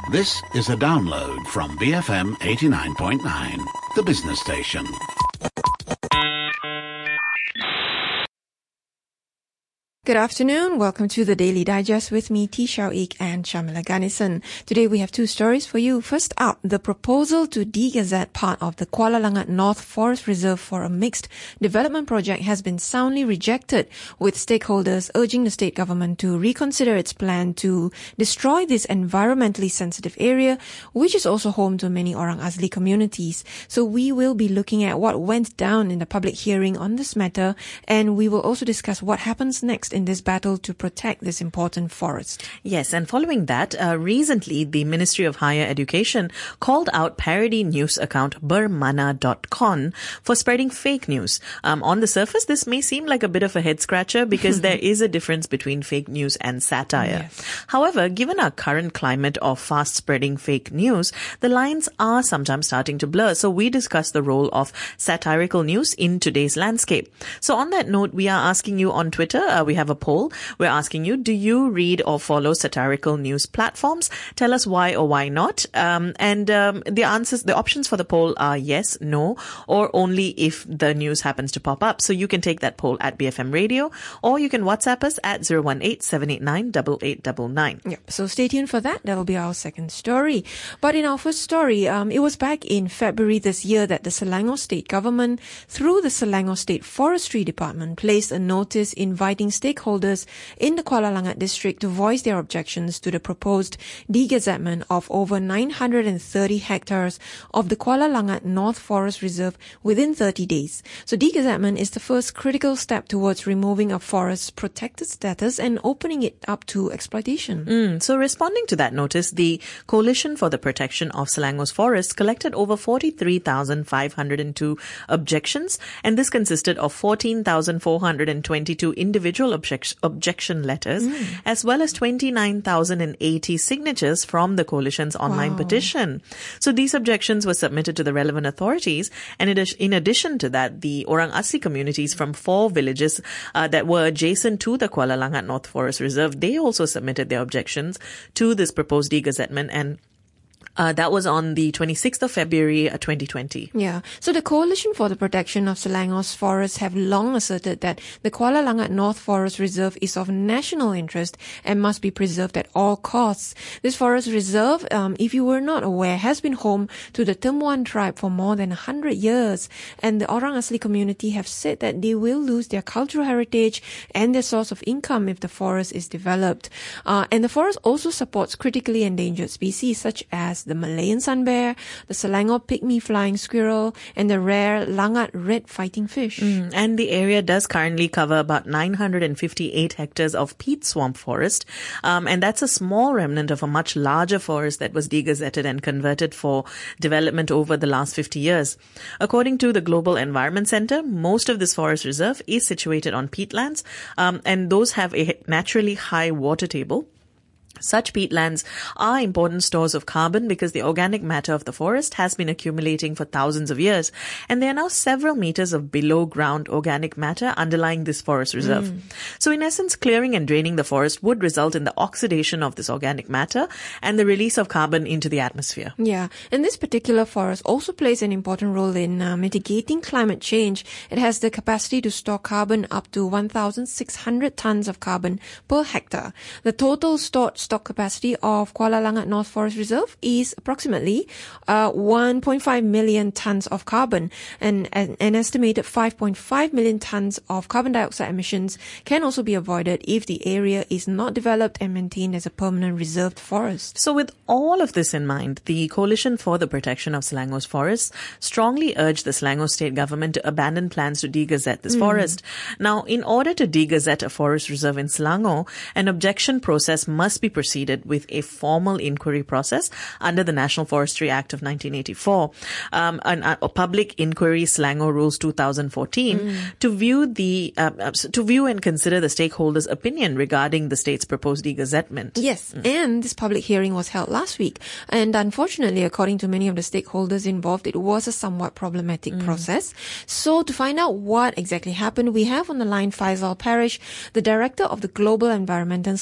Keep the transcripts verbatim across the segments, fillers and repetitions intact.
This is a download from B F M eighty-nine point nine, the business station. Good afternoon. Welcome to the Daily Digest with me, T. Shao Ik and Shamila Ganesan. Today we have two stories for you. First up, the proposal to de-gazette part of the Kuala Langat North Forest Reserve for a mixed development project has been soundly rejected, with stakeholders urging the state government to reconsider its plan to destroy this environmentally sensitive area, which is also home to many Orang Asli communities. So we will be looking at what went down in the public hearing on this matter, and we will also discuss what happens next in this battle to protect this important forest. Yes, and following that, uh, recently the Ministry of Higher Education called out parody news account Bermana dot com for spreading fake news. Um, on the surface, this may seem like a bit of a head scratcher because there is a difference between fake news and satire. Yes. However, given our current climate of fast spreading fake news, the lines are sometimes starting to blur. So we discuss the role of satirical news in today's landscape. So on that note, we are asking you on Twitter, uh, we have a poll. We're asking you, do you read or follow satirical news platforms? Tell us why or why not. Um, and um, the answers, the options for the poll are yes, no, or only if the news happens to pop up. So you can take that poll at B F M Radio, or you can WhatsApp us at zero one eight, seven eight nine, eight eight nine nine. Yep. So stay tuned for that. That'll be our second story. But in our first story, um, it was back in February this year that the Selangor State Government, through the Selangor State Forestry Department, placed a notice inviting stakeholders in the Kuala Langat district to voice their objections to the proposed de-gazettement of over nine hundred thirty hectares of the Kuala Langat North Forest Reserve within thirty days. So de-gazettement is the first critical step towards removing a forest's protected status and opening it up to exploitation. Mm, so responding to that notice, the Coalition for the Protection of Selangor's Forests collected over forty-three thousand five hundred two objections, and this consisted of fourteen thousand four hundred twenty-two individual objections objection letters, mm. as well as twenty-nine thousand eighty signatures from the coalition's online wow. petition. So these objections were submitted to the relevant authorities, and in addition to that, the Orang Asli communities from four villages uh, that were adjacent to the Kuala Langat North Forest Reserve, they also submitted their objections to this proposed de-gazettement, and Uh, that was on the twenty-sixth of February, twenty twenty. Yeah. So the Coalition for the Protection of Selangor's Forests have long asserted that the Kuala Langat North Forest Reserve is of national interest and must be preserved at all costs. This forest reserve, um, if you were not aware, has been home to the Temuan tribe for more than one hundred years. And the Orang Asli community have said that they will lose their cultural heritage and their source of income if the forest is developed. Uh, and the forest also supports critically endangered species such as the Malayan sun bear, the Selangor pygmy flying squirrel, and the rare Langat red fighting fish. Mm, and the area does currently cover about nine hundred fifty-eight hectares of peat swamp forest. Um, and that's a small remnant of a much larger forest that was de-gazetted and converted for development over the last fifty years. According to the Global Environment Center, most of this forest reserve is situated on peatlands, um, and those have a naturally high water table. Such peatlands are important stores of carbon because the organic matter of the forest has been accumulating for thousands of years, and there are now several meters of below ground organic matter underlying this forest reserve. Mm. So in essence, clearing and draining the forest would result in the oxidation of this organic matter and the release of carbon into the atmosphere. Yeah, and this particular forest also plays an important role in uh, mitigating climate change. It has the capacity to store carbon up to one thousand six hundred tons of carbon per hectare. The total stored stock capacity of Kuala Langat North Forest Reserve is approximately uh, one point five million tons of carbon, and an, an estimated five point five million tons of carbon dioxide emissions can also be avoided if the area is not developed and maintained as a permanent reserved forest. So with all of this in mind, the Coalition for the Protection of Selangor's Forests strongly urged the Selangor state government to abandon plans to de-gazette this mm. forest. Now, in order to de-gazette a forest reserve in Selangor, an objection process must be proceeded with a formal inquiry process under the National Forestry Act of nineteen eighty-four, um, an, a public inquiry Selangor Rules two thousand fourteen, mm. to view the uh, to view and consider the stakeholders' opinion regarding the state's proposed de-gazettement. Yes, mm. and this public hearing was held last week, and unfortunately, according to many of the stakeholders involved, it was a somewhat problematic mm. process. So to find out what exactly happened, we have on the line Faisal Parish, the director of the Global Environmental Center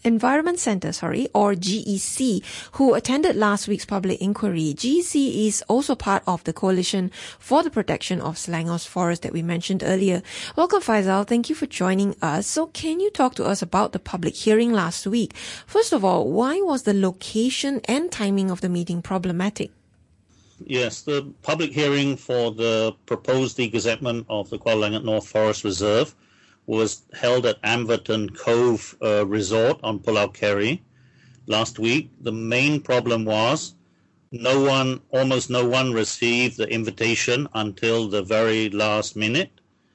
Environment Centre, sorry, or G E C, who attended last week's public inquiry. G E C is also part of the Coalition for the Protection of Selangor's Forest that we mentioned earlier. Welcome, Faisal. Thank you for joining us. So can you talk to us about the public hearing last week? First of all, why was the location and timing of the meeting problematic? Yes, the public hearing for the proposed degazettement of the Kuala Langat North Forest Reserve was held at Amverton Cove uh, Resort on Pulau Keri last week. The main problem was no one, almost no one received the invitation until the very last minute,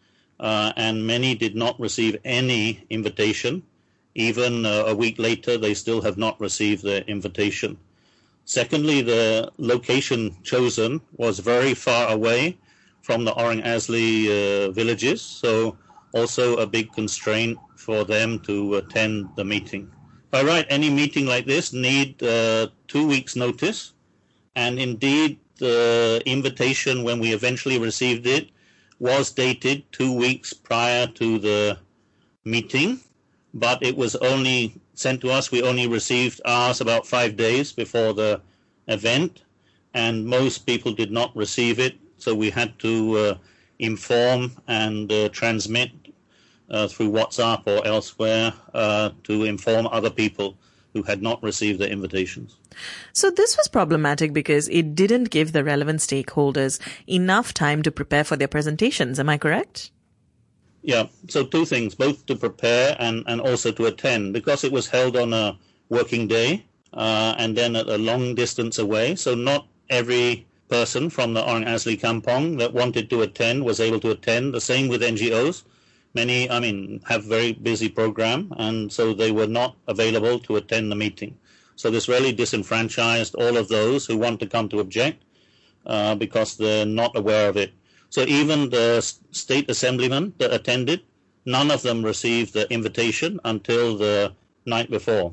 uh, and many did not receive any invitation. Even uh, a week later, they still have not received the invitation. Secondly, the location chosen was very far away from the Orang Asli uh, villages, so also a big constraint for them to attend the meeting. By right, any meeting like this need uh, two weeks' notice, and indeed the invitation, when we eventually received it, was dated two weeks prior to the meeting, but it was only sent to us. We only received ours about five days before the event, and most people did not receive it, so we had to uh, inform and uh, transmit uh, through WhatsApp or elsewhere uh, to inform other people who had not received the invitations. So this was problematic because it didn't give the relevant stakeholders enough time to prepare for their presentations. Am I correct? Yeah, so two things, both to prepare and, and also to attend, because it was held on a working day uh, and then at a long distance away. So not every person from the Orang Asli Kampong that wanted to attend was able to attend. The same with N G Os. Many, I mean, have very busy program, and so they were not available to attend the meeting. So this really disenfranchised all of those who want to come to object uh, because they're not aware of it. So even the state assemblymen that attended, none of them received the invitation until the night before.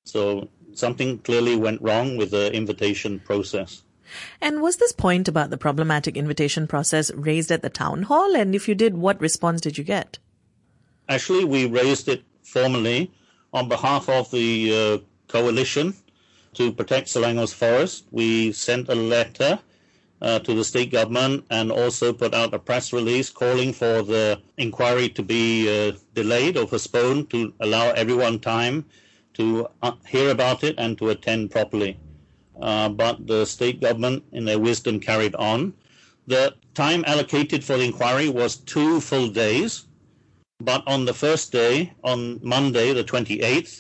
So something clearly went wrong with the invitation process. And was this point about the problematic invitation process raised at the town hall? And if you did, what response did you get? Actually, we raised it formally on behalf of the uh, Coalition to Protect Selangor's Forest. We sent a letter uh, to the state government and also put out a press release calling for the inquiry to be uh, delayed or postponed to allow everyone time to uh, hear about it and to attend properly. Uh, but the state government, in their wisdom, carried on. The time allocated for the inquiry was two full days, but on the first day, on Monday, the twenty-eighth,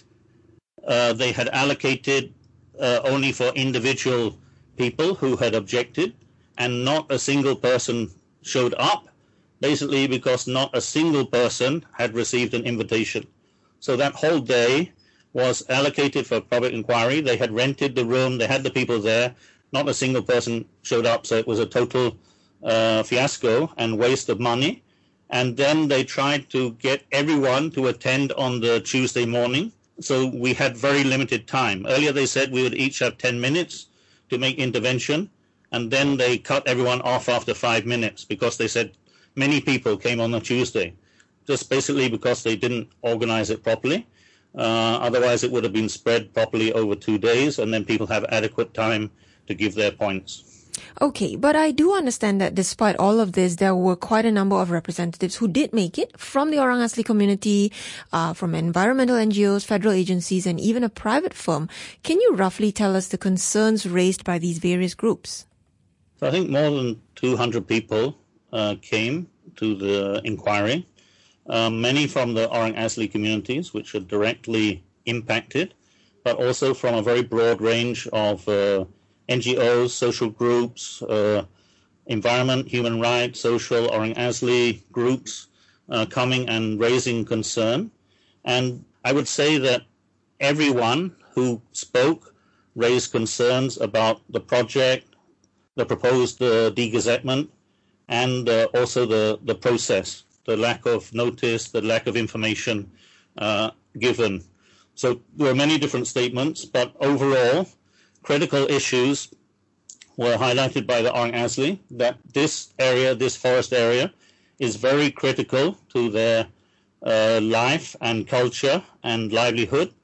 uh, they had allocated uh, only for individual people who had objected, and not a single person showed up, basically because not a single person had received an invitation. So that whole day was allocated for public inquiry. They had rented the room, they had the people there, not a single person showed up, so it was a total uh, fiasco and waste of money. And then they tried to get everyone to attend on the Tuesday morning, so we had very limited time. Earlier they said we would each have ten minutes to make intervention, and then they cut everyone off after five minutes because they said many people came on a Tuesday, just basically because they didn't organize it properly. Uh, otherwise, it would have been spread properly over two days, and then people have adequate time to give their points. Okay, but I do understand that despite all of this, there were quite a number of representatives who did make it from the Orang Asli community, uh, from environmental N G Os, federal agencies, and even a private firm. Can you roughly tell us the concerns raised by these various groups? So I think more than two hundred people uh, came to the inquiry. Uh, many from the Orang Asli communities, which are directly impacted, but also from a very broad range of uh, N G Os, social groups, uh, environment, human rights, social, Orang Asli groups uh, coming and raising concern. And I would say that everyone who spoke raised concerns about the project, the proposed uh, degazettement, and uh, also the, the process. The lack of notice, the lack of information uh, given. So there are many different statements, but overall, critical issues were highlighted by the Orang Asli, that this area, this forest area, is very critical to their uh, life and culture and livelihood,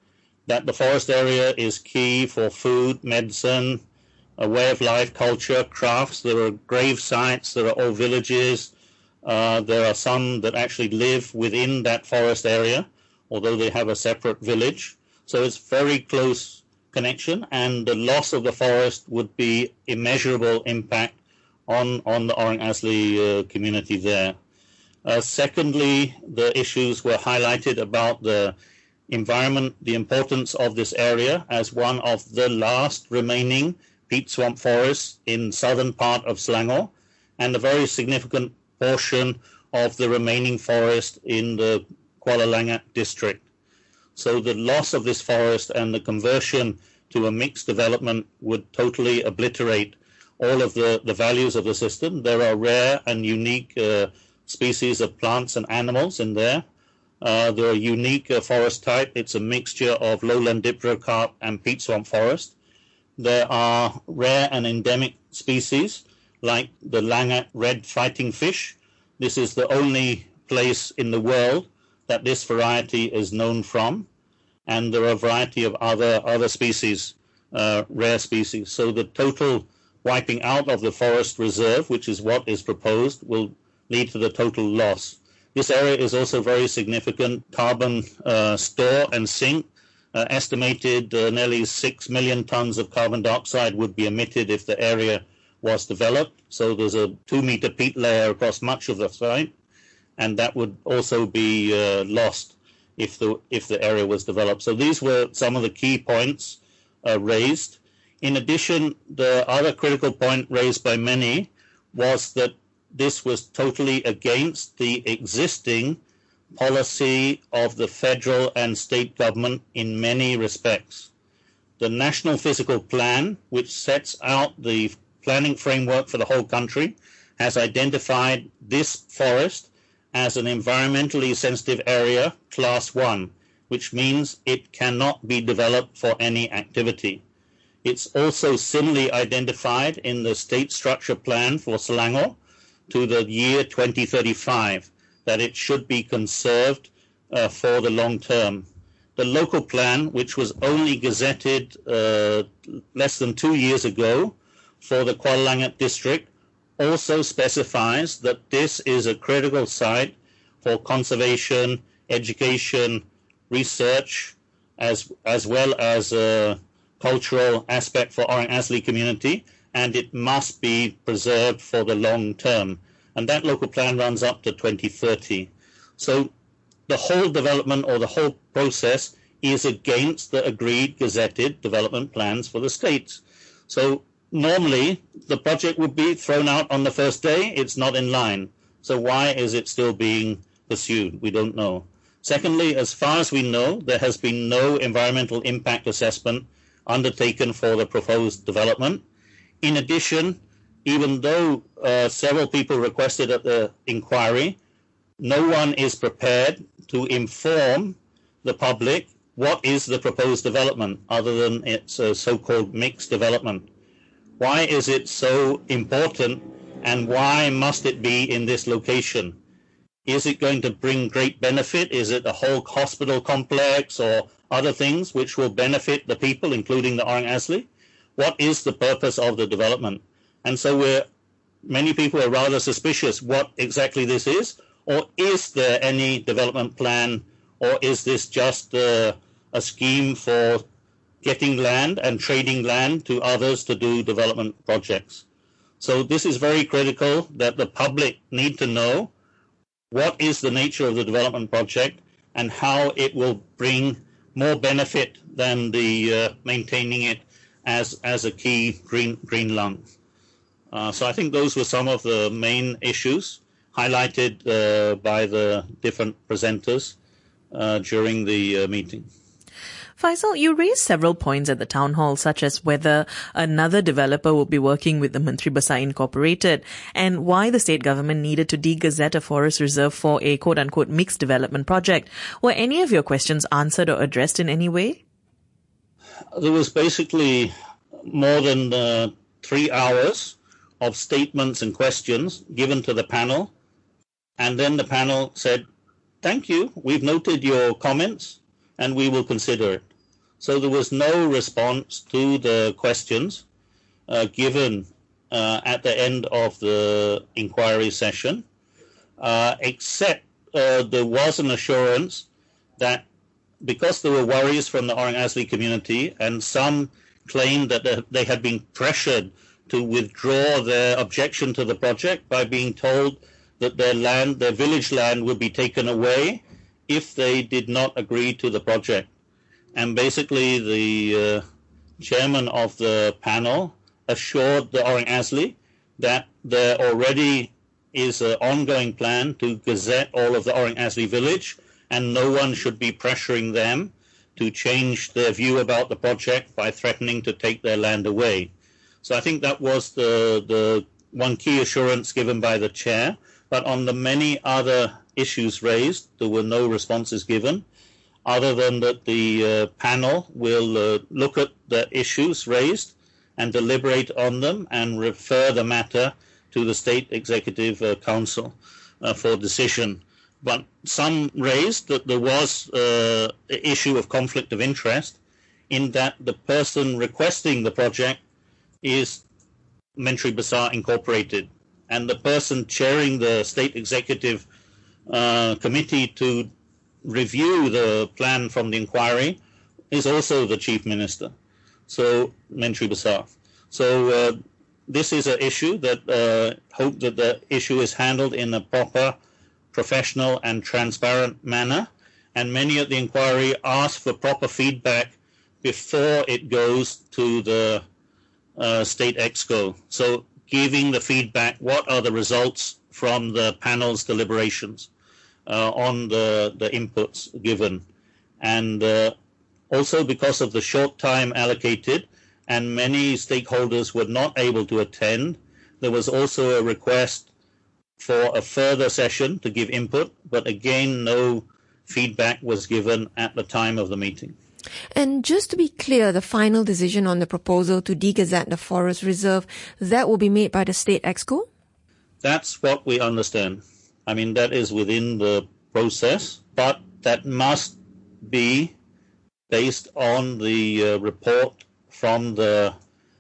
that the forest area is key for food, medicine, a way of life, culture, crafts. There are grave sites, there are old villages. Uh, there are some that actually live within that forest area, although they have a separate village. So it's very close connection, and the loss of the forest would be immeasurable impact on, on the Orang Asli uh, community there. Uh, secondly, the issues were highlighted about the environment, the importance of this area as one of the last remaining peat swamp forests in southern part of Selangor, and a very significant portion of the remaining forest in the Kuala Langat district. So the loss of this forest and the conversion to a mixed development would totally obliterate all of the, the values of the system. There are rare and unique uh, species of plants and animals in there. Uh, there are unique uh, forest type. It's a mixture of lowland dipterocarp and peat swamp forest. There are rare and endemic species like the Langat red fighting fish. This is the only place in the world that this variety is known from, and there are a variety of other other species, uh, rare species. So the total wiping out of the forest reserve, which is what is proposed, will lead to the total loss. This area is also very significant carbon uh, store and sink. Uh, estimated uh, nearly six million tons of carbon dioxide would be emitted if the area was developed. So there's a two meter peat layer across much of the site, and that would also be uh, lost if the if the area was developed. So these were some of the key points uh, raised. In addition, the other critical point raised by many was that this was totally against the existing policy of the federal and state government in many respects. The National Physical Plan, which sets out the planning framework for the whole country, has identified this forest as an environmentally sensitive area, class one, which means it cannot be developed for any activity. It's also similarly identified in the state structure plan for Selangor to the year twenty thirty-five, that it should be conserved uh, for the long term. The local plan, which was only gazetted uh, less than two years ago for the Kuala Langat district, also specifies that this is a critical site for conservation, education, research, as, as well as a cultural aspect for Orang Asli community, and it must be preserved for the long term. And that local plan runs up to twenty thirty. So the whole development or the whole process is against the agreed gazetted development plans for the states. So normally the project would be thrown out on the first day. It's not in line. So why is it still being pursued? We don't know. Secondly, as far as we know, there has been no environmental impact assessment undertaken for the proposed development. In addition, even though uh, several people requested at the inquiry, no one is prepared to inform the public what is the proposed development other than its uh, so-called mixed development. Why is it so important, and why must it be in this location? Is it going to bring great benefit? Is it a whole hospital complex or other things which will benefit the people, including the Orang Asli? What is the purpose of the development? And so we're, many people are rather suspicious what exactly this is, or is there any development plan, or is this just uh, a scheme for getting land and trading land to others to do development projects? So this is very critical that the public need to know what is the nature of the development project and how it will bring more benefit than the uh, maintaining it as as a key green green lung. Uh, so I think those were some of the main issues highlighted uh, by the different presenters uh, during the uh, meeting. Faisal, you raised several points at the town hall, such as whether another developer will be working with the Menteri Besar Incorporated and why the state government needed to de-gazette a forest reserve for a quote-unquote mixed development project. Were any of your questions answered or addressed in any way? There was basically more than uh, three hours of statements and questions given to the panel, and then the panel said, "Thank you, we've noted your comments and we will consider it." So there was no response to the questions uh, given uh, at the end of the inquiry session, uh, except uh, there was an assurance that because there were worries from the Orang Asli community and some claimed that they had been pressured to withdraw their objection to the project by being told that their land, their village land, would be taken away if they did not agree to the project. And basically the uh, chairman of the panel assured the Orang Asli that there already is an ongoing plan to gazette all of the Orang Asli village, and no one should be pressuring them to change their view about the project by threatening to take their land away. So I think that was the, the one key assurance given by the chair. But on the many other issues raised, there were no responses given, other than that the uh, panel will uh, look at the issues raised and deliberate on them and refer the matter to the State Executive uh, Council uh, for decision. But some raised that there was uh, an issue of conflict of interest in that the person requesting the project is Menteri Besar Incorporated, and the person chairing the State Executive uh, Committee to review the plan from the inquiry is also the Chief Minister, so Menteri Besar. So uh, this is an issue that uh, hope that the issue is handled in a proper, professional and transparent manner, and many at the inquiry ask for proper feedback before it goes to the uh, State Exco. So giving the feedback, what are the results from the panel's deliberations uh, on the, the inputs given. And uh, also because of the short time allocated and many stakeholders were not able to attend, there was also a request for a further session to give input, but again, no feedback was given at the time of the meeting. And just to be clear, the final decision on the proposal to de-gazette the forest reserve, that will be made by the State Exco? That's what we understand. I mean, that is within the process, but that must be based on the uh, report from the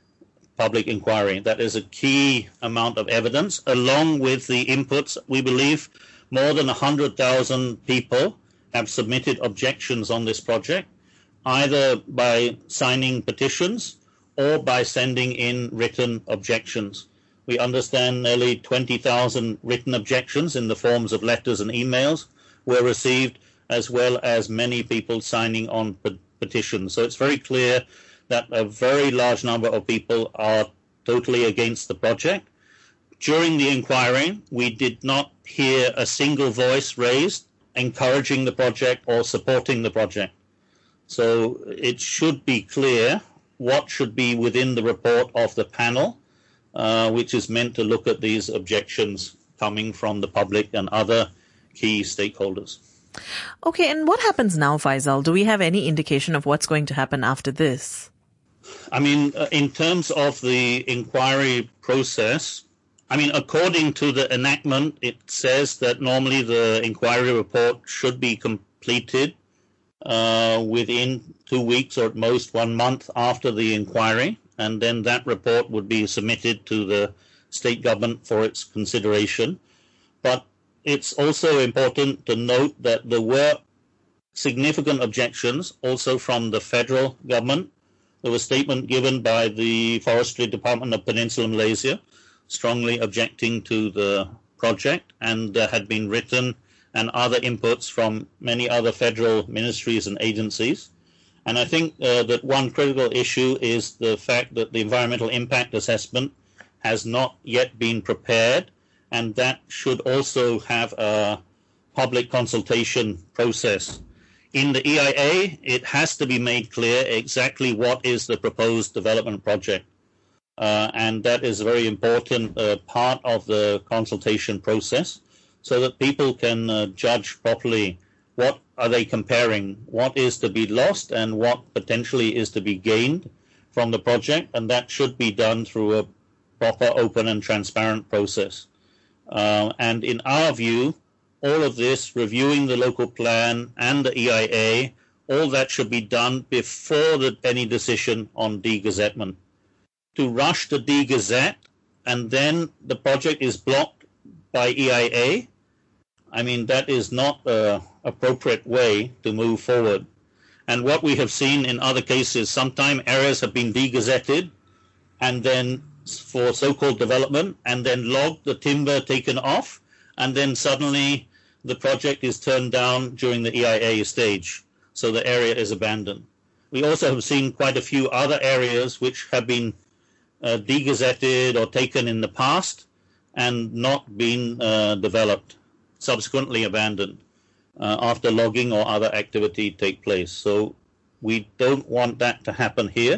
public inquiry. That is a key amount of evidence, along with the inputs. We believe more than one hundred thousand people have submitted objections on this project, either by signing petitions or by sending in written objections. We understand nearly twenty thousand written objections in the forms of letters and emails were received, as well as many people signing on pe- petitions. So it's very clear that a very large number of people are totally against the project. During the inquiry, we did not hear a single voice raised encouraging the project or supporting the project. So it should be clear what should be within the report of the panel, uh, which is meant to look at these objections coming from the public and other key stakeholders. Okay, and what happens now, Faisal? Do we have any indication of what's going to happen after this? I mean, uh, in terms of the inquiry process, I mean, according to the enactment, it says that normally the inquiry report should be completed uh, within two weeks or at most one month after the inquiry, and then that report would be submitted to the state government for its consideration. But it's also important to note that there were significant objections also from the federal government. There was a statement given by the Forestry Department of Peninsular Malaysia strongly objecting to the project, and there had been written and other inputs from many other federal ministries and agencies. And I think uh, that one critical issue is the fact that the environmental impact assessment has not yet been prepared, and that should also have a public consultation process. In the E I A, it has to be made clear exactly what is the proposed development project. Uh, and that is a very important uh, part of the consultation process, so that people can uh, judge properly what are they comparing, what is to be lost and what potentially is to be gained from the project, and that should be done through a proper, open and transparent process. Uh, and in our view, all of this, reviewing the local plan and the E I A, all that should be done before the, any decision on degazettement. To rush the degazette and then the project is blocked by E I A, I mean, that is not an appropriate way to move forward. And what we have seen in other cases, sometimes areas have been degazetted and then for so-called development, and then logged, the timber taken off, and then suddenly the project is turned down during the E I A stage, so the area is abandoned. We also have seen quite a few other areas which have been uh, degazetted or taken in the past and not been uh, developed, subsequently abandoned uh, after logging or other activity take place. So we don't want that to happen here.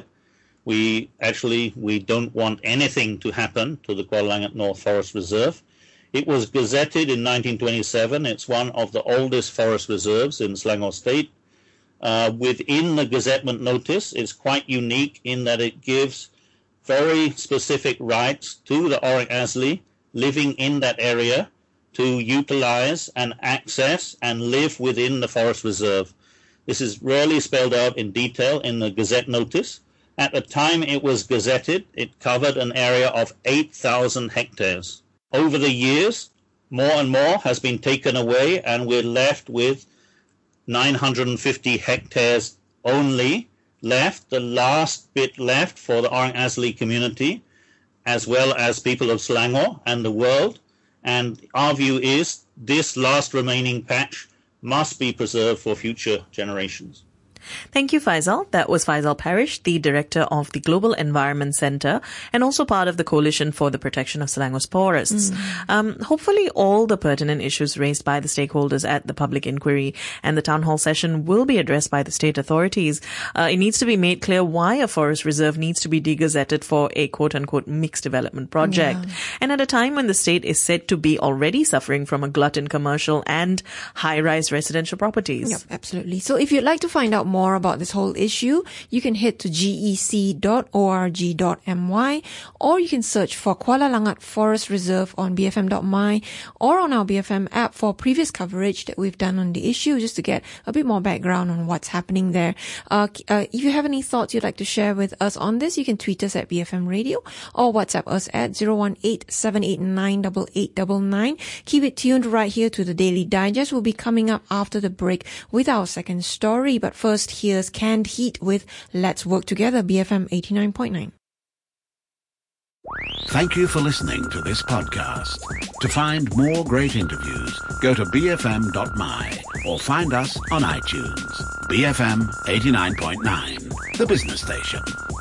We actually, we don't want anything to happen to the Kuala Langat North Forest Reserve. It was gazetted in nineteen twenty-seven. It's one of the oldest forest reserves in Selangor State. Uh, within the gazettement notice, it's quite unique in that it gives very specific rights to the Orang Asli living in that area to utilize and access and live within the forest reserve. This is rarely spelled out in detail in the gazette notice. At the time it was gazetted, it covered an area of eight thousand hectares. Over the years, more and more has been taken away, and we're left with nine hundred fifty hectares only left, the last bit left for the Orang Asli community, as well as people of Selangor and the world. And our view is this last remaining patch must be preserved for future generations. Thank you, Faisal. That was Faisal Parish, the director of the Global Environment Centre and also part of the Coalition for the Protection of Selangor's Forests. Mm. Um, hopefully all the pertinent issues raised by the stakeholders at the public inquiry and the town hall session will be addressed by the state authorities. Uh, it needs to be made clear why a forest reserve needs to be degazetted for a quote-unquote mixed development project. Yeah. And at a time when the state is said to be already suffering from a glut in commercial and high-rise residential properties. Yep, absolutely. So if you'd like to find out more more about this whole issue, you can head to g e c dot org dot m y, or you can search for Kuala Langat Forest Reserve on b f m dot m y or on our B F M app for previous coverage that we've done on the issue, just to get a bit more background on what's happening there. Uh, uh, if you have any thoughts you'd like to share with us on this, you can tweet us at B F M Radio or WhatsApp us at zero one eight seven eight nine eight eight nine nine. Keep it tuned right here to the Daily Digest. We'll be coming up after the break with our second story, but first here's Canned Heat with Let's Work Together, B F M eighty-nine point nine. Thank you for listening to this podcast. To find more great interviews, go to b f m dot m y or find us on iTunes. B F M eighty-nine point nine, the business station.